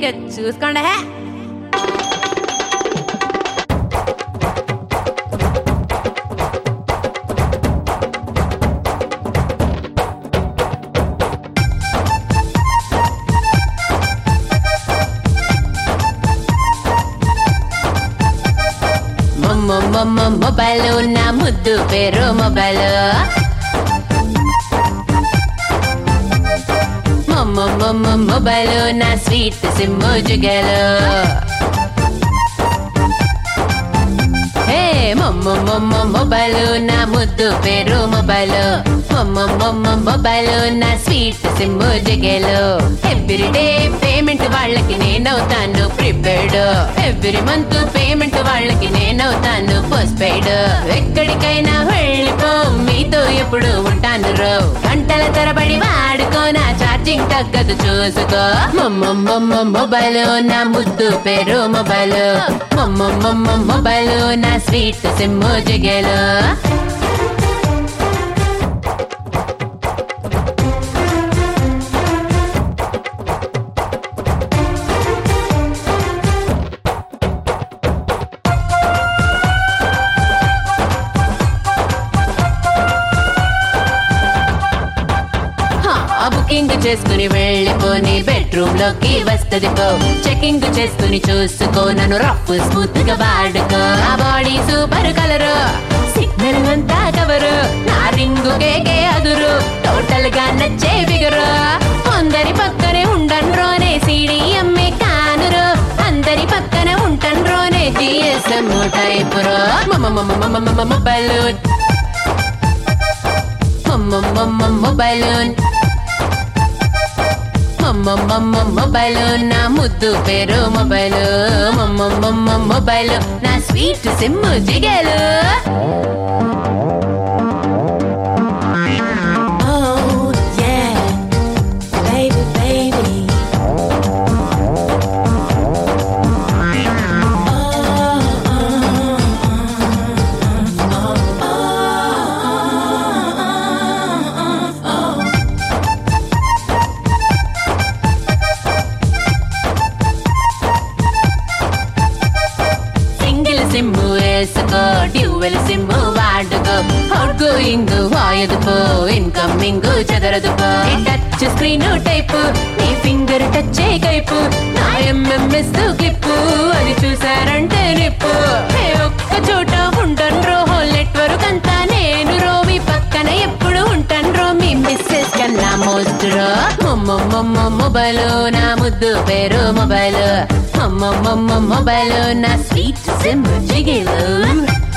చూసుకోండి. మొబైల్ నా ముద్దు పేరు మొబైల్. మొబైల్ నా స్వీట్ సిమ్ము జుగేలు. మొబైల్ నా ముద్దు పేరు మొబైల్. మొబైల్ నా స్వీట్ సిమ్ము జుగేలు. ఎవ్రీడే పేమెంట్ వాళ్ళకి నేనవుతాను ప్రిపేర్డ్. ఎవ్రీ మంత్ పేమెంట్ వాళ్ళకి నేనవుతాను పోస్ట్ పెయిడ్. ఎక్కడికైనా వెళ్ళిపో మీతో ఎప్పుడు ఉంటాను రో. గంటల తరబడి వాడుకో నా ఛార్జింగ్ తగ్గదు చూసుకో. మొబైల్ నా ముద్దు పేరు మొబైల్. మొబైల్ నా స్వీట్ సిమ్ము జుగేలు. బుకింగ్ చేసుకుని వెళ్ళిపోని బెడ్రూమ్ లోకి వస్తది పో. చెకింగ్ చేసుకుని చూసుకో నన్ను రఫ్ స్మూత్ గా వాడుకో. నా బాడీ సూపర్ కలరు, సిగ్నల్ అంతా కవరు, నా రింగు కేకే అదురు, టోటల్ గా నచ్చే బిగరు. అందరి పక్కనే ఉండన్రోనే సిడిఎంఏ కానురు, అందరి పక్కన ఉంటన్రోనే జిఎస్ఎం టైపు రో. మొబైల్ మొబైల్ మొబైల్ నా ముద్దు పేరు మొబైల్. మొబైల్ నా స్వీట్ సిమ్ము జిగేలు. సిమ్ము వేసుకో, డ్యూయల్ సిమ్ము వాడుకో. అవుట్ గోయింగ్ వాయదుకో, ఇన్కమింగ్ చెదరదుకో. టచ్ స్క్రీన్ టైపు, నీ ఫింగర్ టచ్ కైపు, నా ఎంఎంఎస్ క్లిప్పు అది చూసారంటే నిప్పు. ఒక్క చోట ఉంటాను రో, హోల్ నెట్వర్క్ అంతా నేను రో. మీ పక్కన ఎప్పుడు ఉంటాను రో, మీ మిస్సెస్ కన్నా మోస్ట్ రో. మొబైల్ నా ముద్దు పేరు మొబైల్. మొబైల్ నా స్వీట్ సిమ్ జిగేలు.